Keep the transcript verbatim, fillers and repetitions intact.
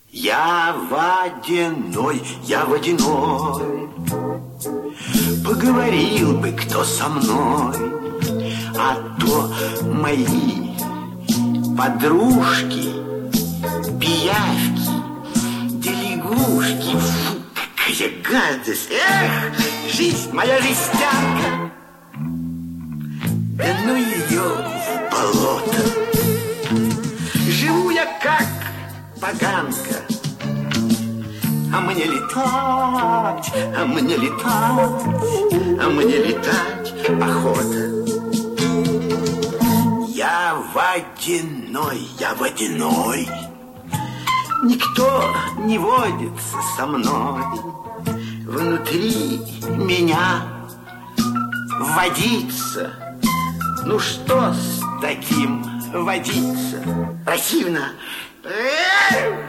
Я водяной, я водяной. Поговорил бы кто со мной, а то мои подружки, пиявки, да лягушки. Фу, какая гадость! Эх, жизнь моя жестянка! Да ну ее в болото! Живу я как поганка, а мне летать, а мне летать, а мне летать охота. Я водяной, я водяной. Никто не водится со мной. Внутри меня водится. Ну что с таким водиться? Противно.